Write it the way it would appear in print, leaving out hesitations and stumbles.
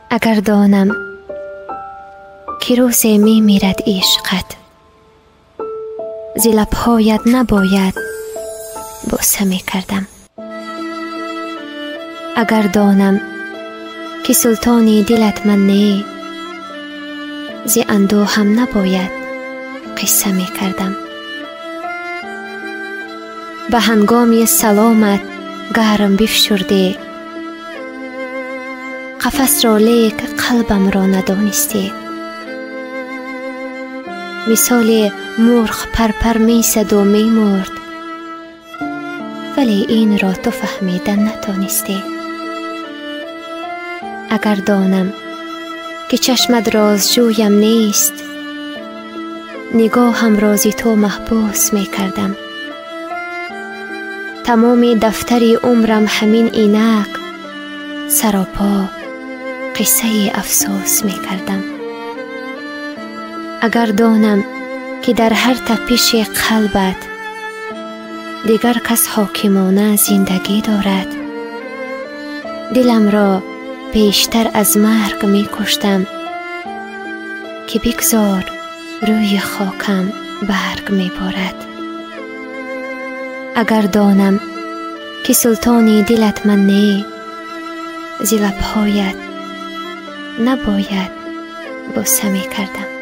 اگر دانم که روزی می میرد عشقت، ز لبهایت نباید بوسه می کردم. اگر دانم که سلطانی دلت من نی، ز اندوهم نباید قصه می کردم. به هنگامی سلامت گهرم بفشرده، قفس را لیک قلبم را ندانسته. مثال مرغ پرپر می زد و می مرد، ولی این را تو فهمیدن نتانسته. اگر دانم که چشمت رازجویم نیست، نگاهم رازی تو محبوس می کردم. تمام دفتر عمرم همین اینک، سراپا قصه افسوس می کردم. اگر دانم که در هر تپش قلبت دیگر کس حاکمانه زندگی دارد، دلم را پیشتر از مرگ می کشتم که بگذار روی خاکم برگ می بارد. اگر دانم که سلطانی دلت من نی، ز لبهایت نباید بوسه می کردم.